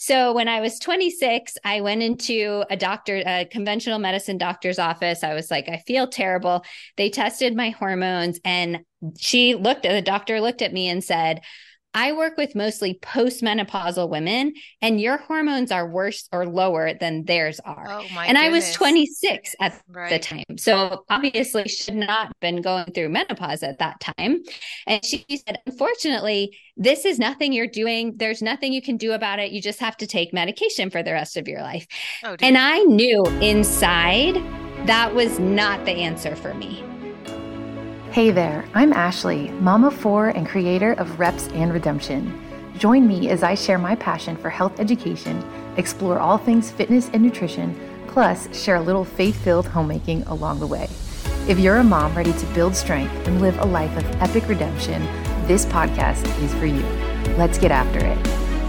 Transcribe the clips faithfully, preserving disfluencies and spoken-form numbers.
So when I was twenty-six, I went into a doctor, a conventional medicine doctor's office. I was like, I feel terrible. They tested my hormones and she looked at the doctor looked at me and said, I work with mostly postmenopausal women, and your hormones are worse or lower than theirs are. Oh my And I was goodness. twenty-six at the Right. time. So obviously should not have been going through menopause at that time. And she said, unfortunately, this is nothing you're doing. There's nothing you can do about it. You just have to take medication for the rest of your life. Oh And dear. I knew inside that was not the answer for me. Hey there, I'm Ashley, mom of four and creator of Reps and Redemption. Join me as I share my passion for health education, explore all things fitness and nutrition, plus share a little faith-filled homemaking along the way. If you're a mom ready to build strength and live a life of epic redemption, this podcast is for you. Let's get after it.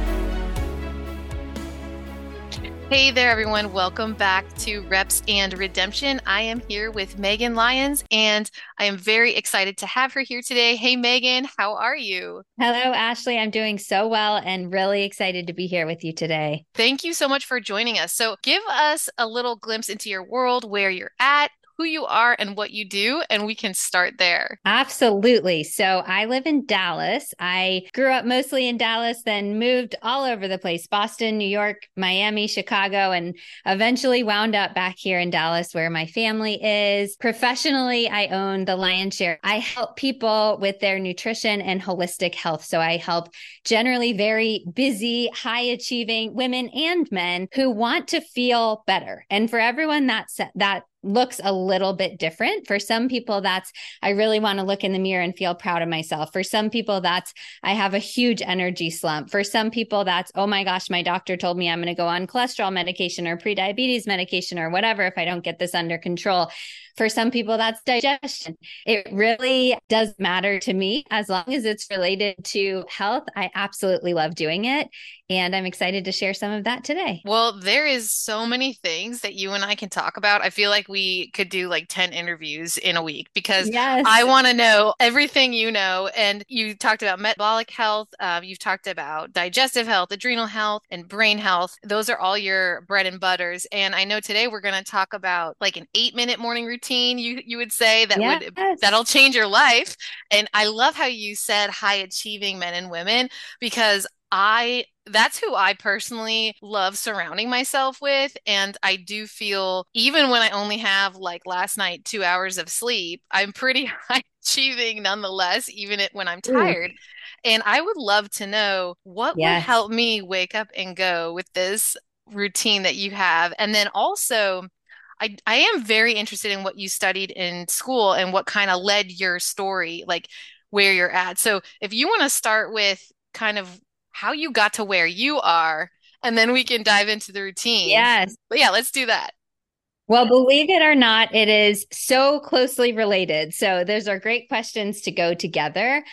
Hey there, everyone. Welcome back to Reps and Redemption. I am here with Megan Lyons, and I am very excited to have her here today. Hey, Megan, how are you? Hello, Ashley. I'm doing so well and really excited to be here with you today. Thank you so much for joining us. So, give us a little glimpse into your world, where you're at, who you are, and what you do, and we can start there. Absolutely. So I live in Dallas. I grew up mostly in Dallas, then moved all over the place, Boston, New York, Miami, Chicago, and eventually wound up back here in Dallas where my family is. Professionally, I own the lion's share. I help people with their nutrition and holistic health. So I help generally very busy, high achieving women and men who want to feel better. And for everyone that's that looks a little bit different. For some people, that's, I really want to look in the mirror and feel proud of myself. For some people, that's, I have a huge energy slump. For some people, that's, oh my gosh, my doctor told me I'm going to go on cholesterol medication or prediabetes medication or whatever if I don't get this under control. For some people, that's digestion. It really does matter to me. As long as it's related to health, I absolutely love doing it. And I'm excited to share some of that today. Well, there is so many things that you and I can talk about. I feel like we could do like ten interviews in a week because I Yes. want to know everything you know. And you talked about metabolic health, um, you've talked about digestive health, adrenal health, and brain health. Those are all your bread and butters. And I know today we're going to talk about like an eight minute morning routine, you you would say that would that'll Yes. change your life. And I love how you said high achieving men and women because I that's who I personally love surrounding myself with. And I do feel, even when I only have like last night, two hours of sleep, I'm pretty high achieving nonetheless, even it, when I'm Ooh, tired. And I would love to know what would yes. help me wake up and go with this routine that you have. And then also, I, I am very interested in what you studied in school and what kind of led your story, like where you're at. So if you want to start with kind of how you got to where you are, and then we can dive into the routine. Yes. But yeah, let's do that. Well, believe it or not, it is so closely related. So those are great questions to go together.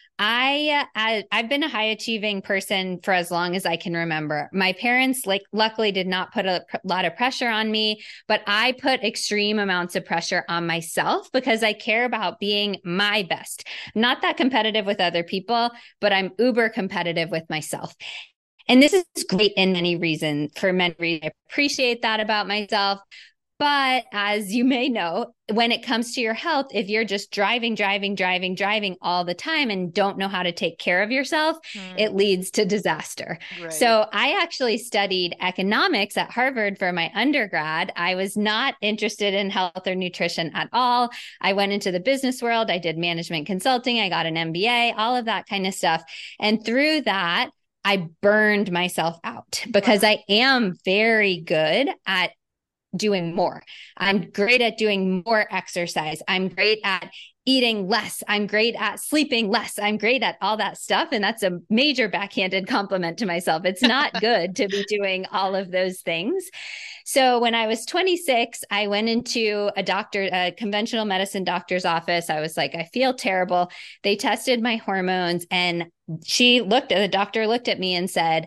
I, I I've been a high achieving person for as long as I can remember. My parents like luckily did not put a pr- lot of pressure on me, but I put extreme amounts of pressure on myself because I care about being my best. Not that competitive with other people, but I'm uber competitive with myself. And this is great in many reasons. For many reasons, I appreciate that about myself. But as you may know, when it comes to your health, if you're just driving, driving, driving, driving all the time and don't know how to take care of yourself, it Hmm, leads to disaster. right. So I actually studied economics at Harvard for my undergrad. I was not interested in health or nutrition at all. I went into the business world. I did management consulting. I got an M B A, all of that kind of stuff. And through that, I burned myself out because Wow. I am very good at doing more. I'm great at doing more exercise. I'm great at eating less. I'm great at sleeping less. I'm great at all that stuff. And that's a major backhanded compliment to myself. It's not good to be doing all of those things. So when I was twenty-six, I went into a doctor, a conventional medicine doctor's office. I was like, I feel terrible. They tested my hormones and she looked at the doctor looked at me and said,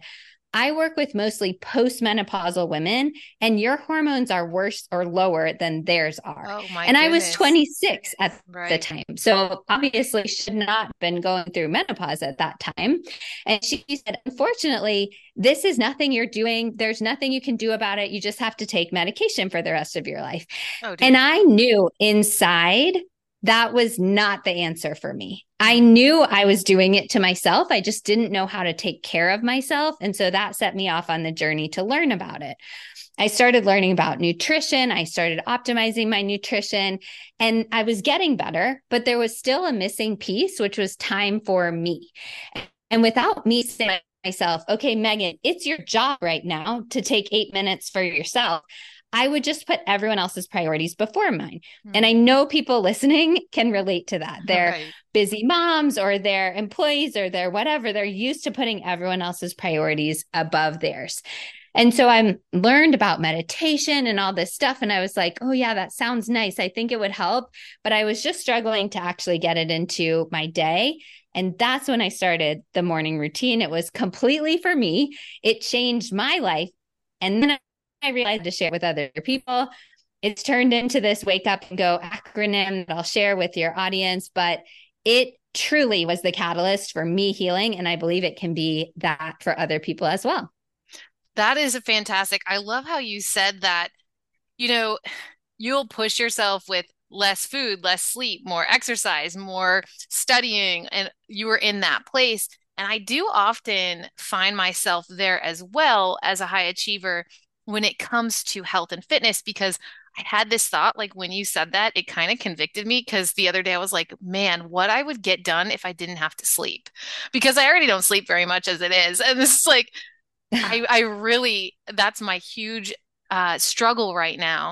I work with mostly postmenopausal women, and your hormones are worse or lower than theirs are. Oh my and goodness. I was twenty-six at right. the time. So obviously should not have been going through menopause at that time. And she said, unfortunately, this is nothing you're doing. There's nothing you can do about it. You just have to take medication for the rest of your life. Oh, and I knew inside that was not the answer for me. I knew I was doing it to myself. I just didn't know how to take care of myself. And so that set me off on the journey to learn about it. I started learning about nutrition. I started optimizing my nutrition, and I was getting better, but there was still a missing piece, which was time for me. And without me saying to myself, okay, Megan, it's your job right now to take eight minutes for yourself, I would just put everyone else's priorities before mine. Mm-hmm. And I know people listening can relate to that. They're right. busy moms, or they're employees, or they're whatever. They're used to putting everyone else's priorities above theirs. And so I learned about meditation and all this stuff. And I was like, oh yeah, that sounds nice. I think it would help. But I was just struggling to actually get it into my day. And that's when I started the morning routine. It was completely for me. It changed my life. And then I realized to share with other people. It's turned into this wake up and go acronym that I'll share with your audience, but it truly was the catalyst for me healing. And I believe it can be that for other people as well. That is fantastic. I love how you said that, you know, you'll push yourself with less food, less sleep, more exercise, more studying, and you were in that place. And I do often find myself there as well as a high achiever when it comes to health and fitness, because I had this thought, like when you said that, it kind of convicted me, because the other day I was like, man, what I would get done if I didn't have to sleep, because I already don't sleep very much as it is. And this is like, I, I really, that's my huge uh, struggle right now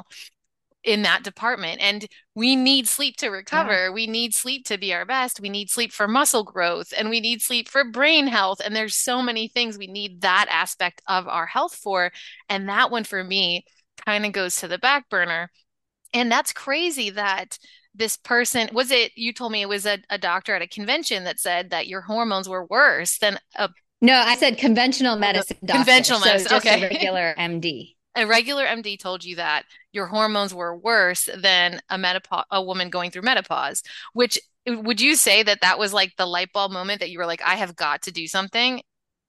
in that department. And we need sleep to recover. Yeah. We need sleep to be our best. We need sleep for muscle growth, and we need sleep for brain health. And there's so many things we need that aspect of our health for. And that one for me kind of goes to the back burner. And that's crazy that this person, was it, you told me it was a, a doctor at a convention that said that your hormones were worse than a No, I said conventional medicine doctor. Conventional medicine, so just okay. a regular M D. A regular M D told you that your hormones were worse than a menopause, a woman going through menopause, which would you say that that was like the light bulb moment that you were like, I have got to do something?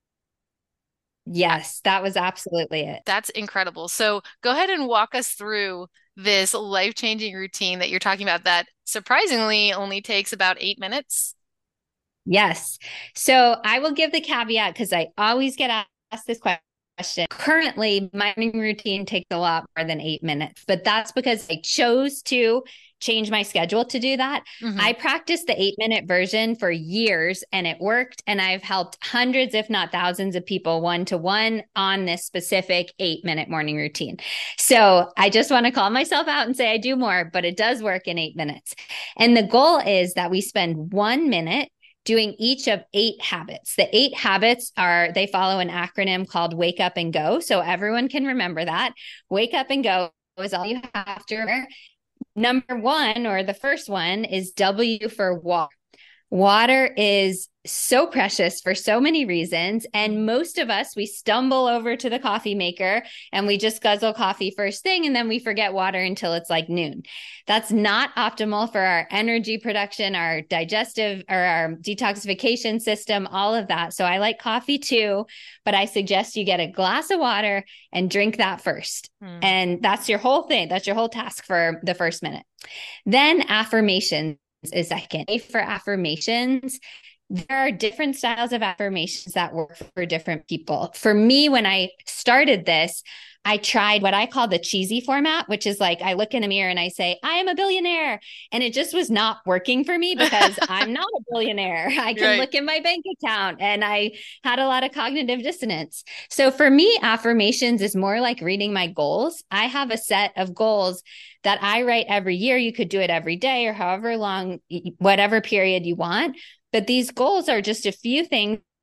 Yes, that was absolutely it. That's incredible. So go ahead and walk us through this life-changing routine that you're talking about that surprisingly only takes about eight minutes. Yes. So I will give the caveat, because I always get asked this question. Currently, my morning routine takes a lot more than eight minutes, but that's because I chose to change my schedule to do that. Mm-hmm. I practiced the eight minute version for years, and it worked. And I've helped hundreds, if not thousands of people one to one on this specific eight minute morning routine. So I just want to call myself out and say I do more, but it does work in eight minutes. And the goal is that we spend one minute doing each of eight habits. The eight habits are, they follow an acronym called Wake Up and Go. So everyone can remember that. Wake Up and Go is all you have to remember. Number one, or the first one, is W for water. Water is so precious for so many reasons. And most of us, we stumble over to the coffee maker and we just guzzle coffee first thing, and then we forget water until it's like noon. That's not optimal for our energy production, our digestive or our detoxification system, all of that. So I like coffee too, but I suggest you get a glass of water and drink that first. Hmm. And that's your whole thing. That's your whole task for the first minute. Then affirmations is second. For affirmations, there are different styles of affirmations that work for different people. For me, when I started this, I tried what I call the cheesy format, which is like, I look in a mirror and I say, I am a billionaire. And it just was not working for me, because I'm not a billionaire. I can right. look in my bank account, and I had a lot of cognitive dissonance. So for me, affirmations is more like reading my goals. I have a set of goals that I write every year. You could do it every day or however long, whatever period you want. But these goals are just a few things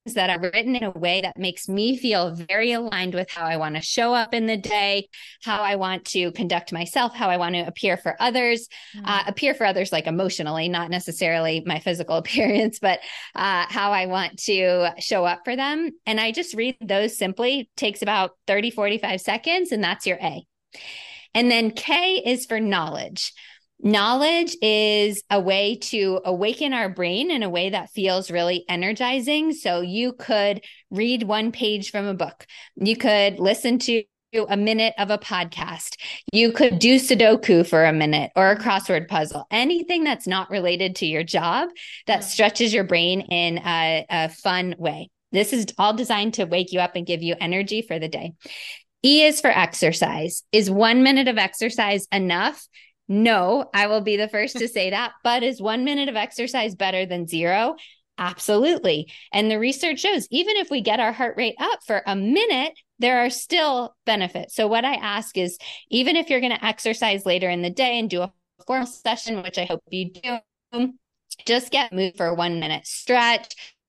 that are written in a way that makes me feel very aligned with how I want to show up in the day, how I want to conduct myself, how I want to appear for others, mm. uh, appear for others like emotionally, not necessarily my physical appearance, but uh, how I want to show up for them. And I just read those simply, takes about thirty, forty-five seconds, and that's your A. And then K is for knowledge. Knowledge is a way to awaken our brain in a way that feels really energizing. So you could read one page from a book. You could listen to a minute of a podcast. You could do Sudoku for a minute or a crossword puzzle, anything that's not related to your job that stretches your brain in a, a fun way. This is all designed to wake you up and give you energy for the day. E is for exercise. Is one minute of exercise enough? No, I will be the first to say that. But is one minute of exercise better than zero? Absolutely. And the research shows even if we get our heart rate up for a minute, there are still benefits. So what I ask is, even if you're going to exercise later in the day and do a formal session, which I hope you do, just get moved for one minute. Stretch,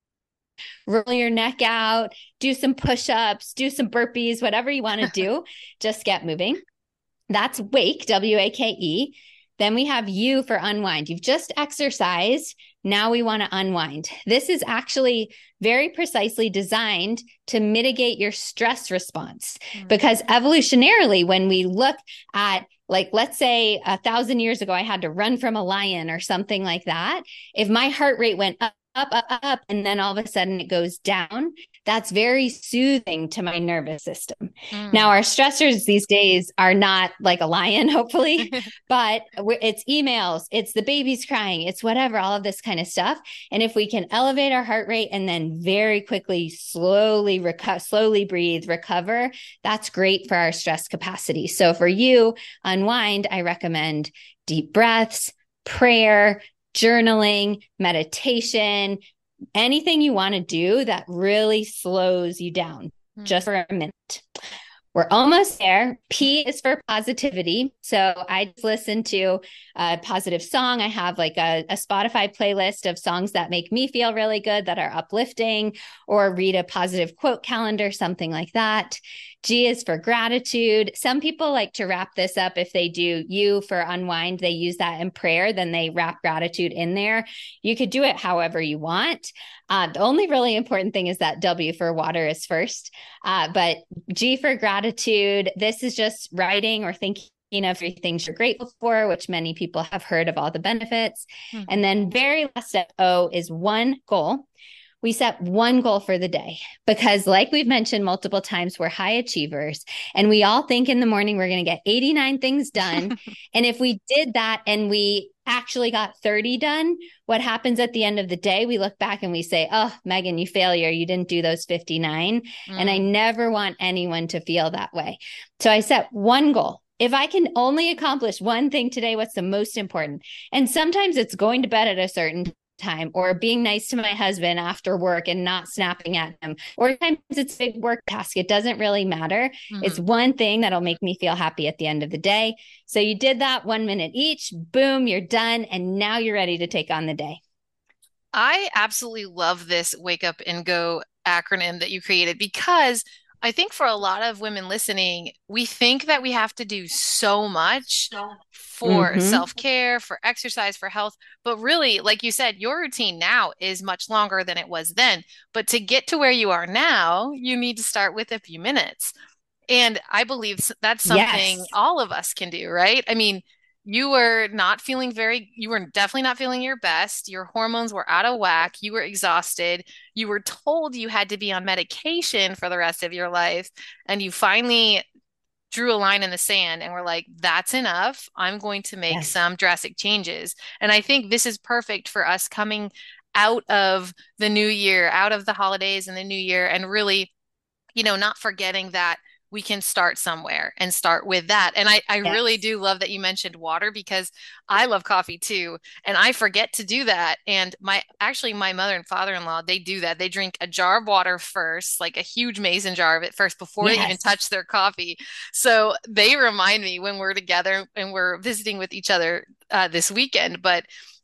roll your neck out, do some push-ups, do some burpees, whatever you want to do, just get moving. That's wake, W A K E. Then we have U for unwind. You've just exercised. Now we want to unwind. This is actually very precisely designed to mitigate your stress response. Mm-hmm. Because evolutionarily, when we look at, like, let's say a thousand years ago, I had to run from a lion or something like that. If my heart rate went up, up, up, up, and then all of a sudden it goes down, that's very soothing to my nervous system. Mm. Now, our stressors these days are not like a lion, hopefully, but it's emails, it's the baby's crying, it's whatever, all of this kind of stuff. And if we can elevate our heart rate and then very quickly, slowly, reco- slowly breathe, recover, that's great for our stress capacity. So for you, unwind, I recommend deep breaths, prayer, journaling, meditation, anything you want to do that really slows you down mm. just for a minute. We're almost there. P is for positivity. So I just listen to a positive song. I have like a, a Spotify playlist of songs that make me feel really good, that are uplifting, or read a positive quote calendar, something like that. G is for gratitude. Some people like to wrap this up. If they do U for unwind, they use that in prayer, then they wrap gratitude in there. You could do it however you want. Uh, the only really important thing is that W for water is first. Uh, but G for gratitude, this is just writing or thinking of three things you're grateful for, which many people have heard of all the benefits. Mm-hmm. And then very last step, O, is one goal. We set one goal for the day because, like we've mentioned multiple times, we're high achievers and we all think in the morning we're going to get eighty-nine things done. And if we did that and we actually got thirty done, what happens at the end of the day? We look back and we say, oh, Megan, you failure. You didn't do those fifty-nine. Mm. And I never want anyone to feel that way. So I set one goal. If I can only accomplish one thing today, what's the most important? And sometimes it's going to bed at a certain time, or being nice to my husband after work and not snapping at him, or sometimes it's a big work task. It doesn't really matter. Mm-hmm. It's one thing that'll make me feel happy at the end of the day. So you did that one minute each, boom, you're done. And now you're ready to take on the day. I absolutely love this Wake Up and Go acronym that you created, because I think for a lot of women listening, we think that we have to do so much for mm-hmm. self-care, for exercise, for health. But really, like you said, your routine now is much longer than it was then. But to get to where you are now, you need to start with a few minutes. And I believe that's something yes. all of us can do, right? I mean, you were not feeling very, you were definitely not feeling your best. Your hormones were out of whack. You were exhausted. You were told you had to be on medication for the rest of your life. And you finally drew a line in the sand and were like, that's enough. I'm going to make yes. some drastic changes. And I think this is perfect for us coming out of the new year, out of the holidays and the new year, and really, you know, not forgetting that we can start somewhere and start with that. And I, I yes. really do love that you mentioned water, because I love coffee too. And I forget to do that. And my, actually my mother and father-in-law, they do that. They drink a jar of water first, like a huge mason jar of it first before yes. they even touch their coffee. So they remind me when we're together and we're visiting with each other uh, this weekend. But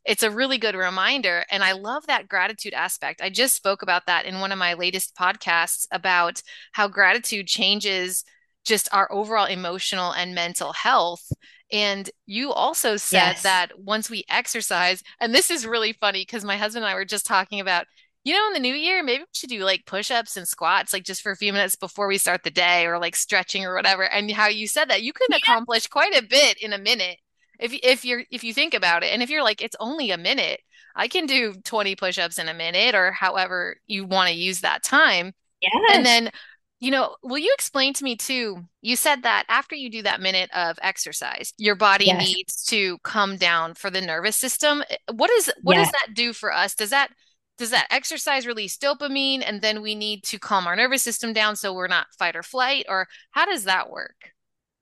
it's a really good reminder. And I love that gratitude aspect. I just spoke about that in one of my latest podcasts about how gratitude changes just our overall emotional and mental health. And you also said Yes. that once we exercise, and this is really funny because my husband and I were just talking about, you know, in the new year, maybe we should do like push-ups and squats, like just for a few minutes before we start the day, or like stretching or whatever. And how you said that you can accomplish quite a bit in a minute if if you're if you think about it. And if you're like, it's only a minute, I can do twenty push-ups in a minute, or however you want to use that time. And Yes. then, you know, will you explain to me too? You said that after you do that minute of exercise, your body Yes. needs to come down for the nervous system. What is what does Yes. that do for us? Does that does that exercise release dopamine and then we need to calm our nervous system down so we're not fight or flight? Or how does that work?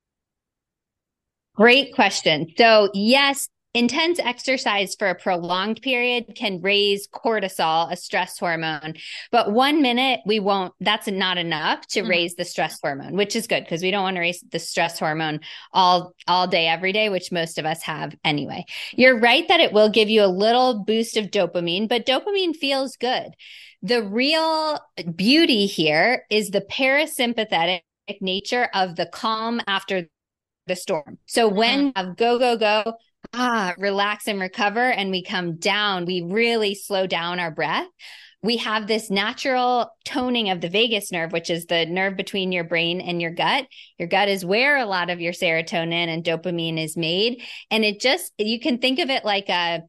Great question. So, yes, intense exercise for a prolonged period can raise cortisol, a stress hormone. But one minute, we won't, that's not enough to Mhm. raise the stress hormone, which is good because we don't want to raise the stress hormone all, all day, every day, which most of us have anyway. You're right that it will give you a little boost of dopamine, but dopamine feels good. The real beauty here is the parasympathetic nature of the calm after the storm. So when we have go, go, go, ah, relax and recover, and we come down, we really slow down our breath. We have this natural toning of the vagus nerve, which is the nerve between your brain and your gut. Your gut is where a lot of your serotonin and dopamine is made. And it just, you can think of it like a,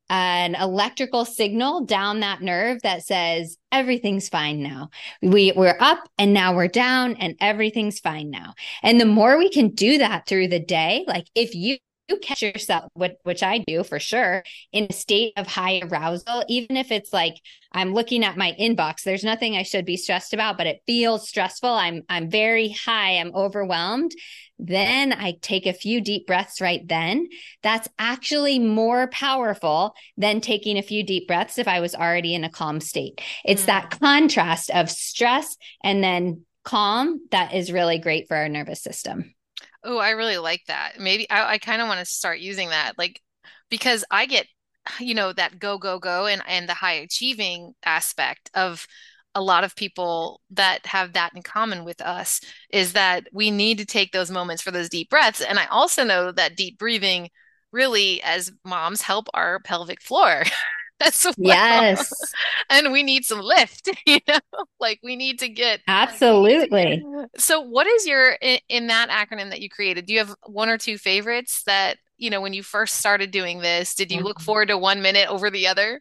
an electrical signal down that nerve that says everything's fine now. We we're up and now we're down and everything's fine now. And the more we can do that through the day, like if you you catch yourself, which, which I do for sure, in a state of high arousal, even if it's like I'm looking at my inbox, there's nothing I should be stressed about, but it feels stressful. I'm I'm very high, I'm overwhelmed. Then I take a few deep breaths right then. That's actually more powerful than taking a few deep breaths if I was already in a calm state. It's that Mm. contrast of stress and then calm that is really great for our nervous system. Oh, I really like that. Maybe I, I kind of want to start using that, like, because I get, you know, that go, go, go and and the high achieving aspect of a lot of people that have that in common with us is that we need to take those moments for those deep breaths. And I also know that deep breathing really, as moms, help our pelvic floor as well. Yes, And we need some lift, you know, like we need to get. absolutely. So what is your in, in that acronym that you created? Do you have one or two favorites that, you know, when you first started doing this, did you look forward to one minute over the other?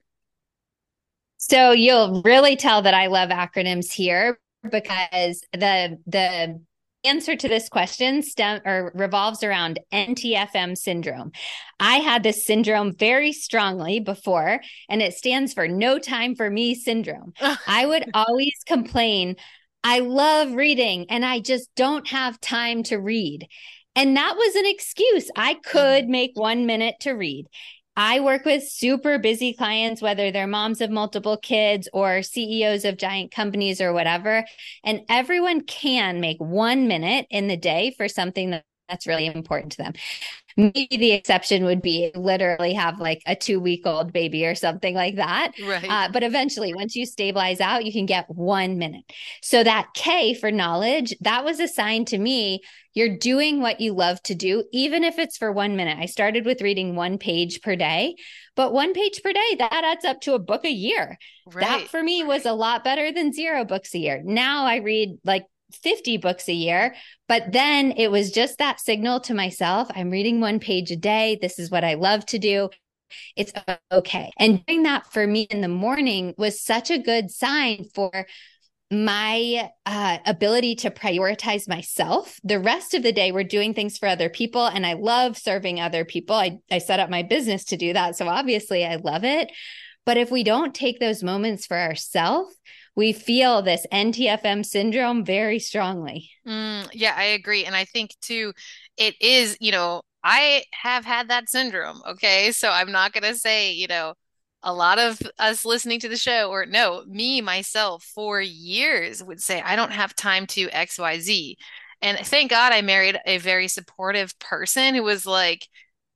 So you'll really tell that I love acronyms here because the the answer to this question stem or revolves around N T F M syndrome. I had this syndrome very strongly before, and it stands for no time for me syndrome. I would always complain, I love reading and I just don't have time to read. And that was an excuse. I could make one minute to read. I work with super busy clients, whether they're moms of multiple kids or C E Os of giant companies or whatever. And everyone can make one minute in the day for something that, that's really important to them. Maybe the exception would be literally have like a two week old baby or something like that. Right. Uh, but eventually, once you stabilize out, you can get one minute. So that K for knowledge, that was assigned to me. You're doing what you love to do, even if it's for one minute. I started with reading one page per day, but one page per day, that adds up to a book a year. Right. That for me was a lot better than zero books a year. Now I read like fifty books a year. But then it was just that signal to myself. I'm reading one page a day. This is what I love to do. It's okay. And doing that for me in the morning was such a good sign for my uh, ability to prioritize myself. The rest of the day, we're doing things for other people. And I love serving other people. I, I set up my business to do that. So obviously I love it. But if we don't take those moments for ourselves, we feel this N T F M syndrome very strongly. Mm, yeah, I agree. And I think too, it is, you know, I have had that syndrome. Okay. So I'm not going to say, you know, a lot of us listening to the show, or no, me, myself, for years would say, I don't have time to X Y Z. And thank God I married a very supportive person who was like,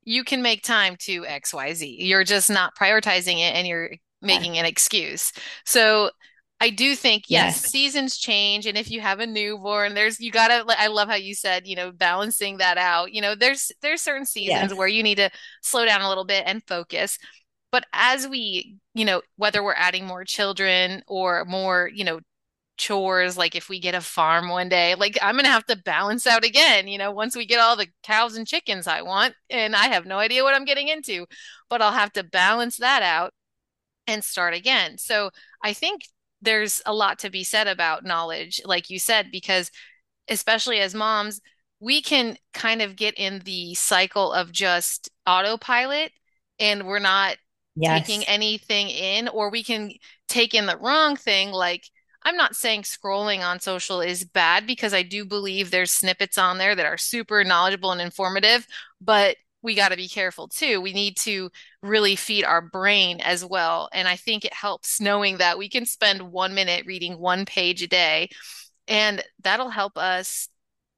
you can make time to X Y Z. You're just not prioritizing it and you're Yes. making an excuse. So I do think, yes, Yes. seasons change. And if you have a newborn, there's, you gotta, like, I love how you said, you know, balancing that out. You know, there's, there's certain seasons Yes. where you need to slow down a little bit and focus. But as we, you know, whether we're adding more children or more, you know, chores, like if we get a farm one day, like I'm gonna have to balance out again, you know, once we get all the cows and chickens I want, and I have no idea what I'm getting into, but I'll have to balance that out and start again. So I think there's a lot to be said about knowledge, like you said, because especially as moms, we can kind of get in the cycle of just autopilot and we're not taking Yes. anything in, or we can take in the wrong thing. Like, I'm not saying scrolling on social is bad because I do believe there's snippets on there that are super knowledgeable and informative, but we got to be careful too. We need to really feed our brain as well. And I think it helps knowing that we can spend one minute reading one page a day, and that'll help us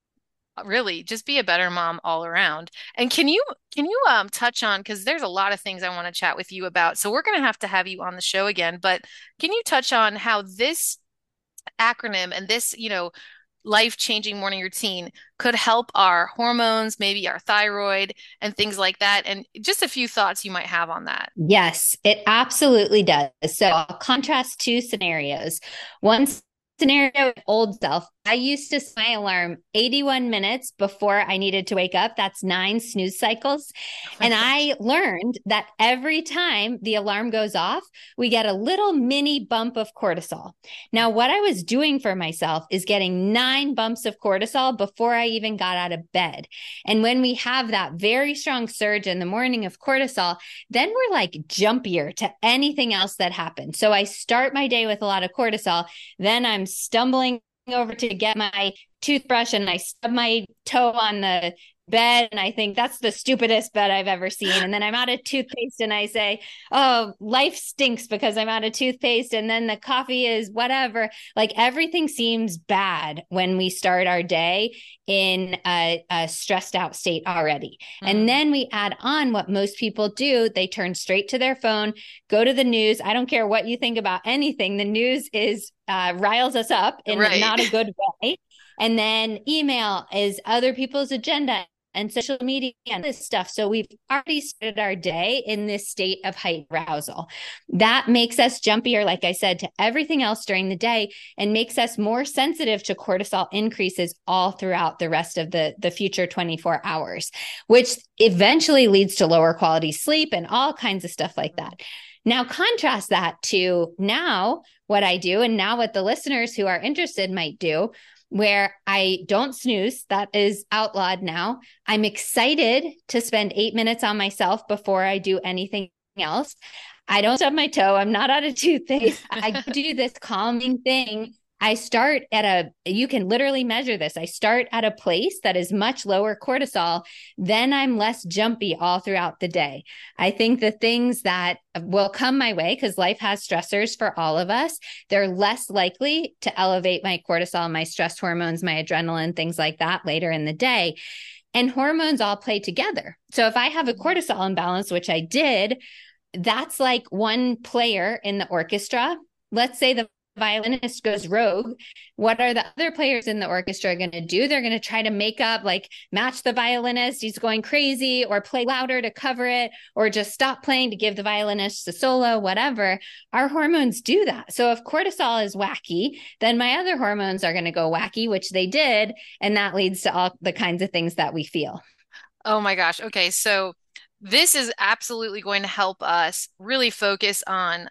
really just be a better mom all around. And can you can you um touch on, because there's a lot of things I want to chat with you about. So we're going to have to have you on the show again, but can you touch on how this acronym and this, you know, life-changing morning routine could help our hormones, maybe our thyroid and things like that, and just a few thoughts you might have on that. Yes, it absolutely does. So I'll contrast two scenarios. One scenario, old self, I used to set my alarm eighty-one minutes before I needed to wake up. That's nine snooze cycles. Oh And gosh. I learned that every time the alarm goes off, we get a little mini bump of cortisol. Now, what I was doing for myself is getting nine bumps of cortisol before I even got out of bed. And when we have that very strong surge in the morning of cortisol, then we're like jumpier to anything else that happens. So I start my day with a lot of cortisol. Then I'm stumbling over to get my toothbrush and I stub my toe on the bed and I think that's the stupidest bed I've ever seen. And then I'm out of toothpaste and I say, oh, life stinks because I'm out of toothpaste. And then the coffee is whatever. Like everything seems bad when we start our day in a, a stressed out state already. Mm. And then we add on what most people do. They turn straight to their phone, go to the news. I don't care what you think about anything. The news is uh, riles us up in right. not a good way. And then email is other people's agenda and social media and this stuff. So we've already started our day in this state of heightened arousal. That makes us jumpier, like I said, to everything else during the day and makes us more sensitive to cortisol increases all throughout the rest of the, the future twenty-four hours, which eventually leads to lower quality sleep and all kinds of stuff like that. Now, contrast that to now what I do and now what the listeners who are interested might do, where I don't snooze. That is outlawed now. I'm excited to spend eight minutes on myself before I do anything else. I don't stub my toe. I'm not out of toothpaste. I do this calming thing. I start at a, you can literally measure this. I start at a place that is much lower cortisol. Then I'm less jumpy all throughout the day. I think the things that will come my way, because life has stressors for all of us, they're less likely to elevate my cortisol, my stress hormones, my adrenaline, things like that later in the day. And hormones all play together. So if I have a cortisol imbalance, which I did, that's like one player in the orchestra. Let's say the violinist goes rogue. What are the other players in the orchestra going to do? They're going to try to make up, like match the violinist. He's going crazy, or play louder to cover it, or just stop playing to give the violinist a solo, whatever. Our hormones do that. So if cortisol is wacky, then my other hormones are going to go wacky, which they did. And that leads to all the kinds of things that we feel. Oh my gosh. Okay. So this is absolutely going to help us really focus on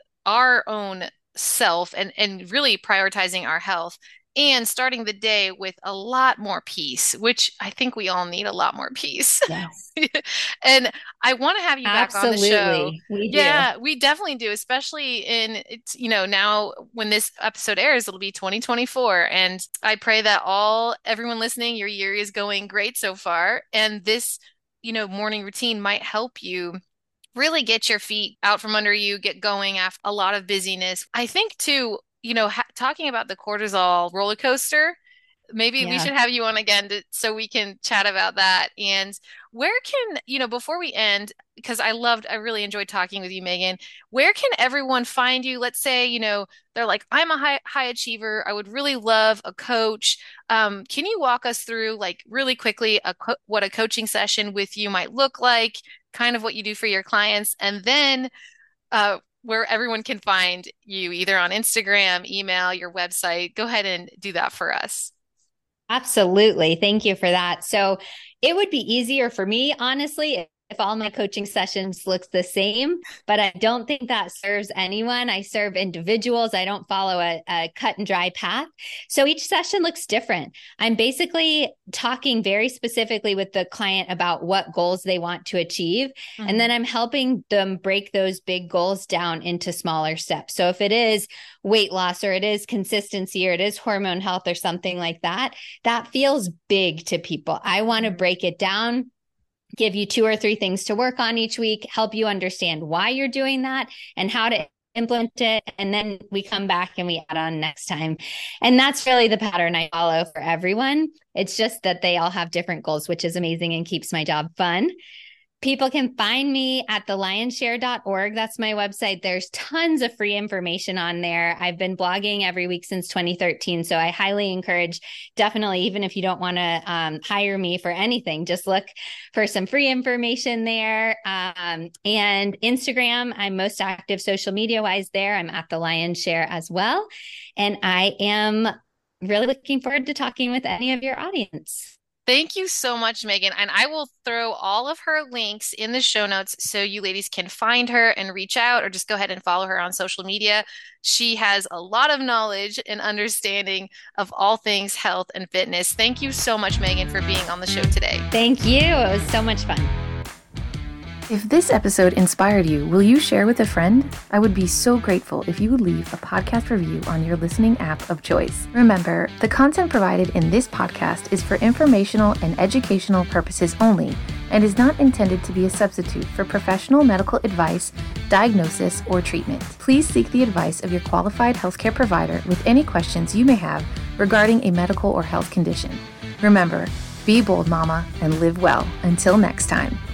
our own self and, and really prioritizing our health and starting the day with a lot more peace, which I think we all need a lot more peace. Yes. And I want to have you back Absolutely. on the show. We do. Yeah, we definitely do, especially in it's, you know, now when this episode airs, it'll be twenty twenty-four. And I pray that all everyone listening, your year is going great so far. And this, you know, morning routine might help you really get your feet out from under you, get going after a lot of busyness. I think too, you know, ha- talking about the cortisol roller coaster, maybe Yeah. we should have you on again to, so we can chat about that. And where can, you know, before we end, because I loved, I really enjoyed talking with you, Megan, where can everyone find you? Let's say, you know, they're like, I'm a high, high achiever. I would really love a coach. Um, can you walk us through, like, really quickly, a co- what a coaching session with you might look like, kind of what you do for your clients, and then uh, where everyone can find you either on Instagram, email, your website? Go ahead and do that for us. Absolutely. Thank you for that. So it would be easier for me, honestly, if all my coaching sessions looks the same, but I don't think that serves anyone. I serve individuals. I don't follow a, a cut and dry path. So each session looks different. I'm basically talking very specifically with the client about what goals they want to achieve. Mm-hmm. And then I'm helping them break those big goals down into smaller steps. So if it is weight loss, or it is consistency, or it is hormone health, or something like that, that feels big to people. I want to mm-hmm. break it down, give you two or three things to work on each week, help you understand why you're doing that and how to implement it. And then we come back and we add on next time. And that's really the pattern I follow for everyone. It's just that they all have different goals, which is amazing and keeps my job fun. People can find me at the lions share dot org. That's my website. There's tons of free information on there. I've been blogging every week since twenty thirteen. So I highly encourage, definitely, even if you don't want to um, hire me for anything, just look for some free information there. Um, and Instagram, I'm most active social media wise there. I'm at the Lions Share as well. And I am really looking forward to talking with any of your audience. Thank you so much, Megan. And I will throw all of her links in the show notes so you ladies can find her and reach out, or just go ahead and follow her on social media. She has a lot of knowledge and understanding of all things health and fitness. Thank you so much, Megan, for being on the show today. Thank you. It was so much fun. If this episode inspired you, will you share with a friend? I would be so grateful if you would leave a podcast review on your listening app of choice. Remember, the content provided in this podcast is for informational and educational purposes only and is not intended to be a substitute for professional medical advice, diagnosis, or treatment. Please seek the advice of your qualified healthcare provider with any questions you may have regarding a medical or health condition. Remember, be bold, mama, and live well. Until next time.